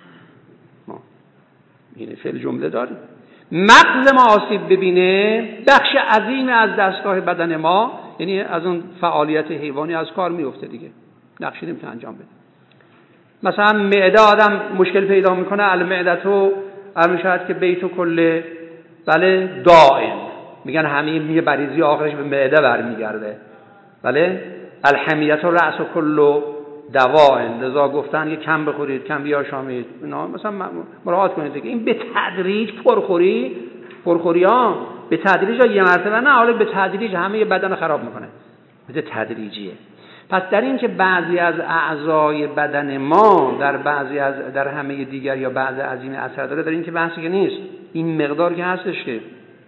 ما این فعل جمله داریم. مغز ما آسیب ببینه، بخش عظیم از دستگاه بدن ما، یعنی از اون فعالیت حیوانی از کار میفته دیگه، نقشی نمیتونه انجام بده. مثلا معده آدم مشکل پیدا میکنه، المعدتو المشاهد که بیتو کله، بله دائم، میگن همه میگه بریزی آخرش به معده برمیگرده، بله الحمیت و رأس و کلو دوائن، لذا گفتن یه کم بخورید کم بیاشامید، اینا مثلا مراعات کنید دیگه. این به تدریج پرخوری پرخوری ها به تدریج یه مرتبه نه، حالا به تدریج همه بدن خراب میکنه، به تدریجیه. پس در این که بعضی از اعضای بدن ما در بعضی از در همه دیگر یا بعضی از این اثر داره، در این که بحثی که نیست، این مقدار که هستش که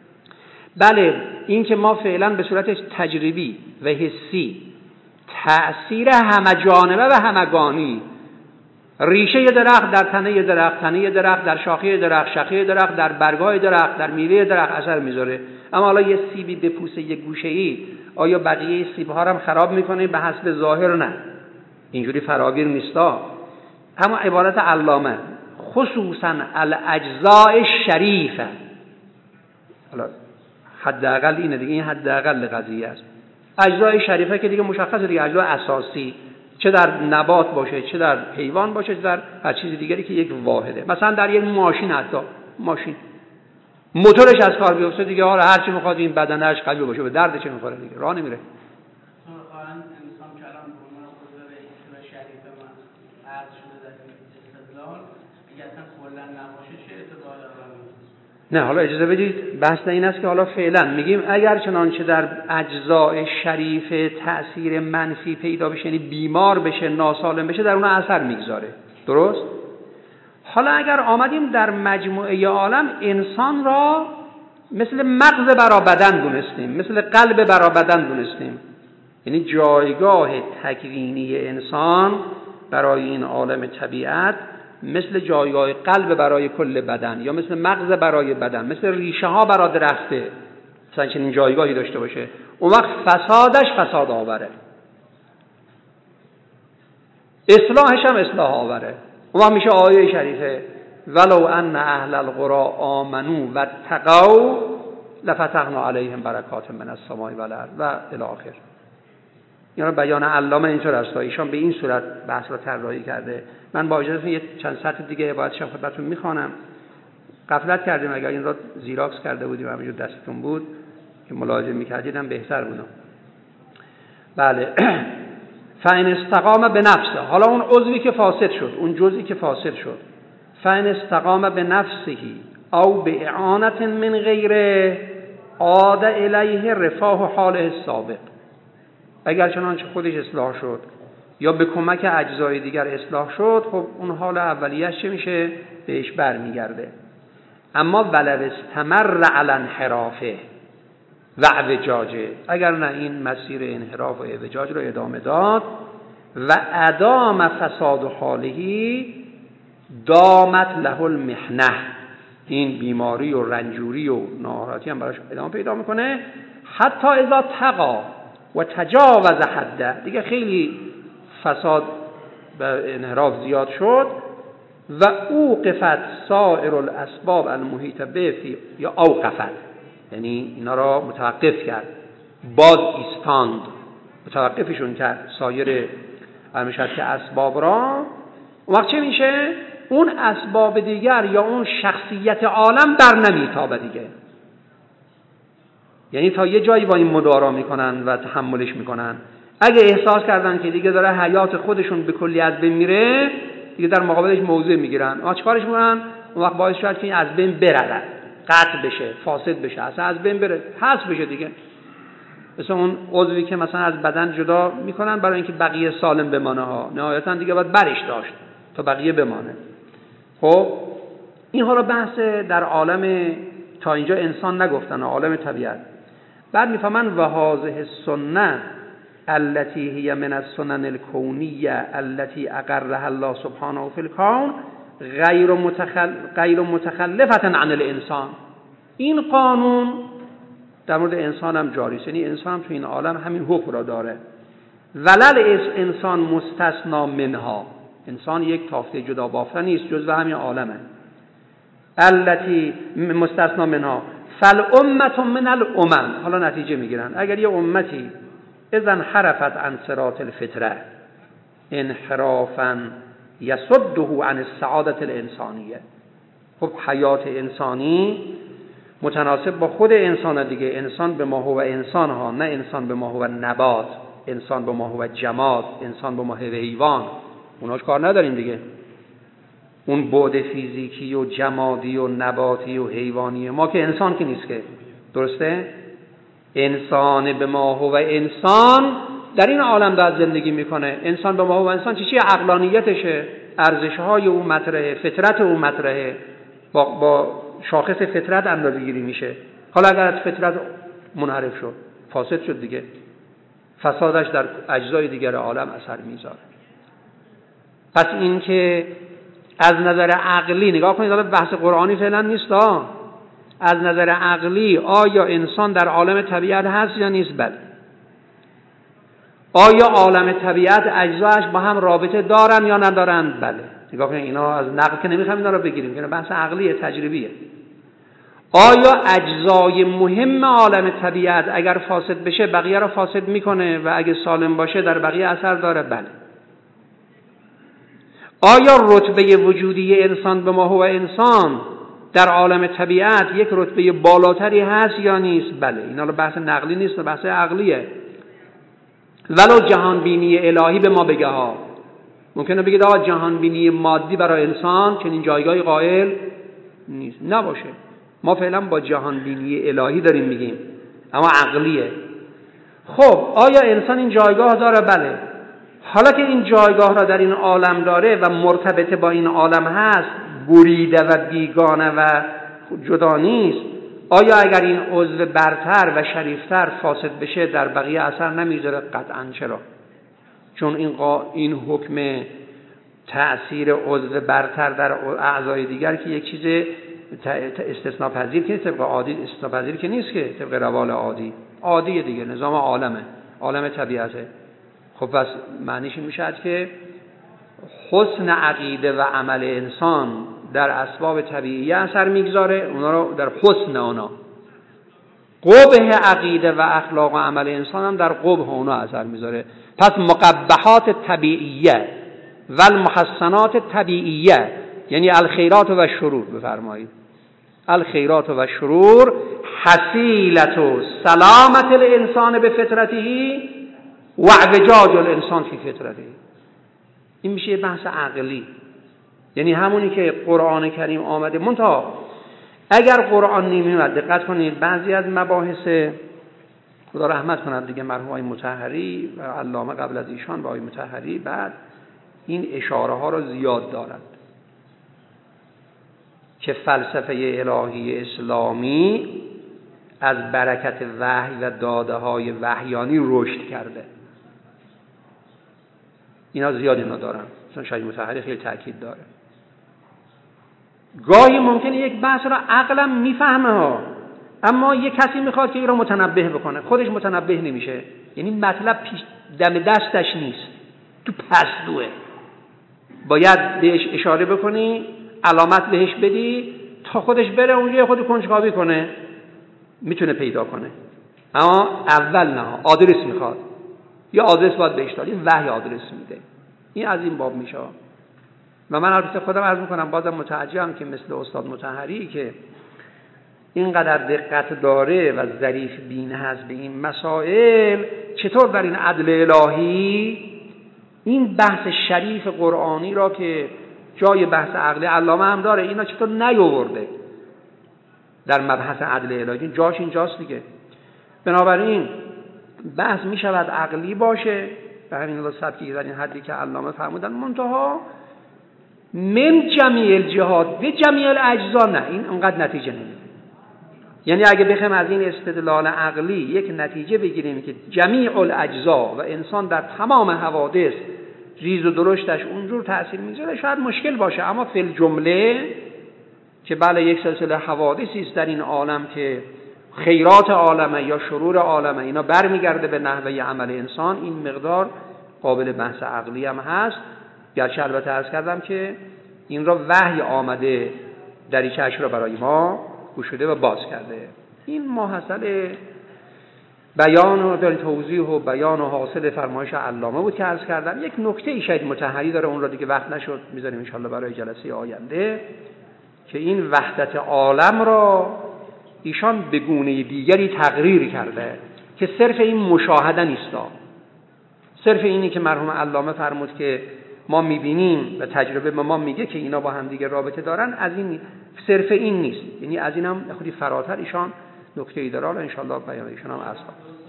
بله این که ما فعلا به صورت تجربی و حسی تأثیر همه جانبه و همگانی، ریشه درخت در تنه درخت، تنه درخت در شاخه درخت، شاخه درخت در برگای درخت، در میوه درخت اثر میذاره. اما حالا یه سیبی بپوسه یک گوشه‌ای، آیا بقیه سیب‌ها رو هم خراب میکنه؟ به حسب ظاهر نه، اینجوری فراگیر نیستا. اما عبارت علامه خصوصا الاجزاء شریفه، حالا حداقل اینه دیگه، این حداقل قضیه است. اجزای شریفه که دیگه مشخصه دیگه، اجزای اساسی، چه در نبات باشه چه در حیوان باشه چه در هر چیز دیگری که یک واحده. مثلا در یک ماشین، حتی ماشین موتورش از کار بیفته دیگه، حالا هر چی میخواد این بدنش قوی باشه به درد چه میخوره دیگه، راه نمیره. مثلا انسان کلام به عنوان قدرت اجزای شریفه ما عرض شده در استدلال، اگه اصلا کلا نباشه چه اتفاقی میفته؟ نه حالا اجازه بدید، بحث این است که حالا فعلا میگیم اگر چنانچه در اجزاء شریف تأثیر منفی پیدا بشه، یعنی بیمار بشه، ناسالم بشه، در اون اثر میگذاره، درست؟ حالا اگر آمدیم در مجموعه عالم انسان را مثل مغز برا بدن دونستیم، مثل قلب برا بدن دونستیم، یعنی جایگاه تکوینی انسان برای این عالم طبیعت مثل جایگاه قلب برای کل بدن، یا مثل مغز برای بدن، مثل ریشه ها برای درخته، مثلا چنین جایگاهی داشته باشه، اون وقت فسادش فساد آوره، اصلاحش هم اصلاح آوره. اون وقت میشه آیه شریفه ولو ان اهل القرى آمنوا واتقوا لفتحنا علیهم برکات من السماء والارض و الی آخر. یعنی بیان علامه اینطور است، ایشان به این صورت بحث را طراحی کرده. من با اجازهتون یه چند سطر دیگه عبارتشم خدمتتون میخوانم. غفلت کردیم، اگر این را زیراکس کرده بودیم همینجور دستتون بود که ملاحظه میکردیدم بهتر بودم. بله فإن استقام به نفسه، حالا اون عضوی که فاسد شد، اون جزئی که فاسد شد، فإن استقام به نفسه او به اعانت من غیره عاد الیه رفاه حاله السابق، اگر چنانچه خودش اصلاح شد یا به کمک اجزای دیگر اصلاح شد، خب اون حال اولیه‌اش چه میشه؟ بهش برمیگرده. اما ولو استمر علی انحرافه و اعوجاجه، اگر نه این مسیر انحراف و اعوجاج رو ادامه داد و ادام فساد حالهی دامت له المحنه، این بیماری و رنجوری و ناراحتی هم براش ادامه پیدا میکنه. حتی اذا تقا و تجاوز حده، دیگه خیلی فساد و انحراف زیاد شد. و اوقفت سائر الاسباب المحیط به فی، یا اوقفت یعنی اینا را متوقف کرد، باز ایستاند، متوقفشون کرد سایر المشهد که اسباب را. اون وقت چه میشه؟ اون اسباب دیگر یا اون شخصیت عالم بر نمیتابه دیگه. یعنی تا یه جایی با این مدارا میکنن و تحملش میکنن. اگه احساس کردن که دیگه داره حیات خودشون به کلی از بین میره، دیگه در مقابلش موضع میگیرن. اما چیکارش میکنن؟ اون وقت باعث شد که این از بین بره، قطع بشه، فاسد بشه، اصلا از بین بره، حذف بشه دیگه. مثل اون عضوی که مثلا از بدن جدا میکنن برای اینکه بقیه سالم بمانه ها، نهایتا دیگه باید برش داشت تا بقیه بمانه. خب این حالا بحث در عالم، تا اینجا انسان نگفتن، عالم طبیعت. بعد میفهمن و هذه السنه التي هي من السنن الكونيه التي اقرها الله سبحانه في الكون غیر متخل... غیر متخلفه عن الانسان. این قانون در مورد انسان هم جاری است، یعنی انسان هم تو این عالم همین حکم را داره. ولل انسان مستثنا منها، انسان یک تافته جدا بافته نیست، جزء همین عالمه. التي مستثنا منها فالامه من الامم. حالا نتیجه میگیرن اگر یه امتی اذا انحرفت عن صراط الفطره انحرافا یصده عن السعاده الانسانیه. خب حیات انسانی متناسب با خود انسان دیگه. انسان به ما هو انسان ها، نه انسان به ما هو نبات، انسان به ما هو جماد، انسان به ما هو حیوان. اوناش کار نداریم دیگه. اون بعد فیزیکی و جمادی و نباتی و حیوانی ما که انسان که نیست که، درسته؟ انسان به ما هو انسان در این عالم داره زندگی میکنه. انسان به ما هو انسان چی چی؟ عقلانیتشه، ارزش‌های او مطرحه، فطرت او مطرحه، با با شاخص فطرت اندازه‌گیری میشه. حالا اگر از فطرت منحرف شد، فاسد شد دیگه، فسادش در اجزای دیگر عالم اثر میذاره. پس این که از نظر عقلی نگاه کنید، حالا بحث قرآنی فعلا نیست ها، از نظر عقلی آیا انسان در عالم طبیعت هست یا نیست؟ بله. آیا عالم طبیعت اجزایش با هم رابطه دارن یا ندارن؟ بله. نگاه کنید، اینا از نقل که نمیخوایم اینا رو بگیریم، اینا بحث عقلیه، تجربیه. آیا اجزای مهم عالم طبیعت اگر فاسد بشه بقیه رو فاسد میکنه و اگه سالم باشه در بقیه اثر داره؟ بله. آیا رتبه وجودی انسان به ما هو انسان در عالم طبیعت یک رتبه بالاتری هست یا نیست؟ بله. اینا رو بحث نقلی نیست، بحث عقلیه. ولو جهان بینی الهی به ما بگه ها، ممکنه بگید آقا جهان بینی مادی برای انسان چنین جایگاهی قائل نیست، نباشه. ما فعلا با جهان بینی الهی داریم میگیم، اما عقلیه. خب آیا انسان این جایگاه داره؟ بله. حالا که این جایگاه را در این عالم داره و مرتبط با این عالم هست، بریده و بیگانه و جدا نیست، آیا اگر این عضو برتر و شریفتر فاسد بشه در بقیه اثر نمیذاره؟ قطعاً. چرا؟ چون این قا... این حکم تأثیر عضو برتر در اعضای دیگر که یک چیز استثناء پذیر که نیست، طبق عادی استثناء پذیر که نیست، که طبق روال عادی عادیه دیگه، نظام عالمه، عالم طبیعته. خب پس معنیش میشه که حسن عقیده و عمل انسان در اسباب طبیعی اثر میگذاره، اونا رو در حسن اونا. قبح عقیده و اخلاق و عمل انسان هم در قبح اونا اثر میذاره. پس مقبحات طبیعیه و المحسنات طبیعیه، یعنی الخیرات و شرور، بفرمایید الخیرات و شرور حسیلت و سلامت الانسان به فطرته و اعوجاج الانسان فی فطرته. این میشه بحث عقلی، یعنی همونی که قرآن کریم آمده. منتها اگر قرآن نمیاد، دقت کنید، بعضی از مباحث، خدا رحمت کند دیگه، مرحوم آقای مطهری و علامه قبل از ایشان و آقای مطهری بعد این اشاره ها را زیاد دارند که فلسفه الهی اسلامی از برکت وحی و داده های وحیانی رشد کرده. اینا زیاد اینا دارن، مثلا شاید مطهری خیلی تاکید داره. گاهی ممکنه یک بحث را عقلم میفهمه ها، اما یک کسی میخواد که این را متنبه بکنه، خودش متنبه نمیشه. یعنی مطلب پیش دم دستش نیست، تو پستوه، باید بهش اشاره بکنی، علامت بهش بدی تا خودش بره اونجا خود کنجکاوی کنه، میتونه پیدا کنه. اما اول نه، آدرس میخواد، یا آدرس باید بهش داد، این وحی آدرس میده. این از این باب میشه. و من البته خودم عرض میکنم بازم متعجبم که مثل استاد مطهری که اینقدر دقت داره و ظریف بین هست به این مسائل، چطور در این عدل الهی این بحث شریف قرآنی را که جای بحث عقل علامه هم داره، اینا چطور نیاورده در مبحث عدل الهی؟ جاش اینجاست دیگه. بنابراین بحث می شود عقلی باشه به همین وسط که در این حدی که علامه فرمودن، منتها من جمیع الجهات به جمیع الاجزا نه، این انقدر نتیجه نمیده. یعنی اگه بخوایم از این استدلال عقلی یک نتیجه بگیریم که جمیع الاجزا و انسان در تمام حوادث ریز و درشتش اونجور تأثیر میذاره، شاید مشکل باشه. اما فی الجمله که بله یک سلسله حوادثی است در این عالم که خیرات عالمه یا شرور عالمه، اینا برمیگرده به نحوه عمل انسان، این مقدار قابل بحث عقلی هم هست. گرچه البته عرض کردم که این را وحی آمده دریچه‌اش را برای ما گشوده و باز کرده. این ماحصل بیان و توضیح و بیان و حاصل فرمایش علامه بود که عرض کردم. یک نکته ای شاید مطهری داره، اون را دیگه وقت نشد، میذاریم ان شاءالله برای جلسه آینده، که این وحدت عالم را ایشان به گونه دیگری تقریر کرده که صرف این مشاهده نیستا، صرف اینی که مرحوم علامه فرمود که ما میبینیم و تجربه ما میگه که اینا با هم دیگه رابطه دارن، از این صرف این نیست. یعنی از این هم خودی فراتر ایشان نکته ای داره. حالا ان شاءالله بیان ایشان هم اصلا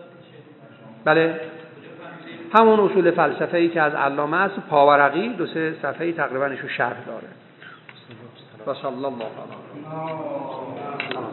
بله همون اصول فلسفه ای که از علامه است، پاورقی دو سه صفحه‌ای تقریبا ایشون شرح داره. و صلی الله علیه